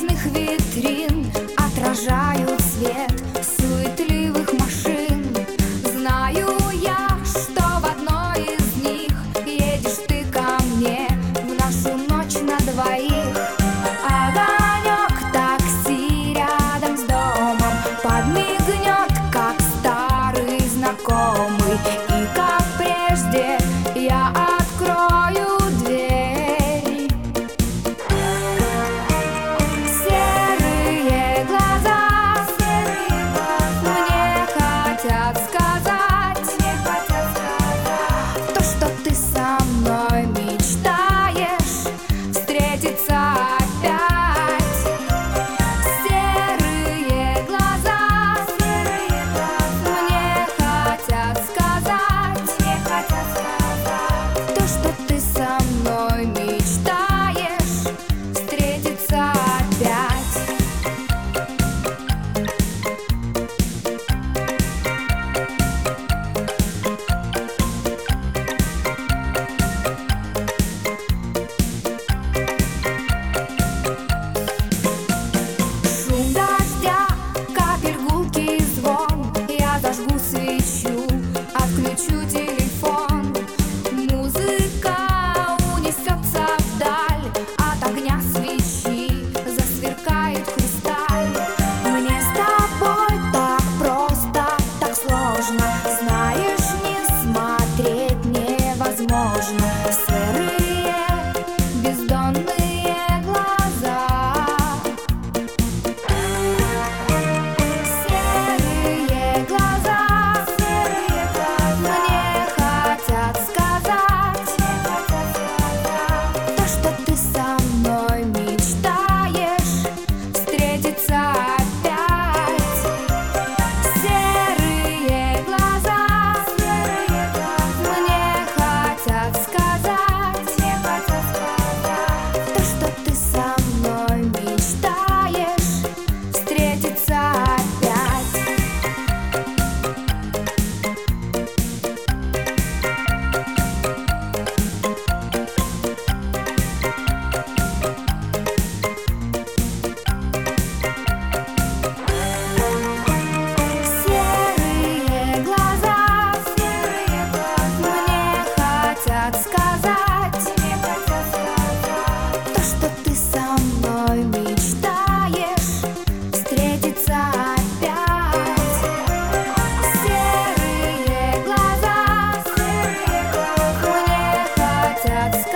звездных витрин отражают свет суетливых машин. Знаю я, что в одной из них едешь ты ко мне в нашу ночь на двоих. Огонек такси рядом с домом подмигнет, как старый знакомый, и как прежде я открою дверь. Серые глаза мне хотят сказать то, что ты со мной мечтаешь встретиться опять. Серые глаза мне хотят сказать то, что ты со мной мечтаешь встретиться опять. Шум дождя, капель, гулкий звон. Я зажгу свечу, отключу телефон. Музыка унесется вдаль, от огня свечи засверкает хрусталь. Мне с тобой так просто, так сложно. Знаешь, не смотреть невозможно. Серые бездонные глаза. Серые глаза мне хотят сказать то, что ты со мной мечтаешь встретиться опять. Серые глаза мне хотят сказать то, что ты со мной мечтаешь встретиться опять. Серые глаза мне хотят сказать то, что ты со мной мечтаешь встретиться опять. Серые глаза мне хотят сказать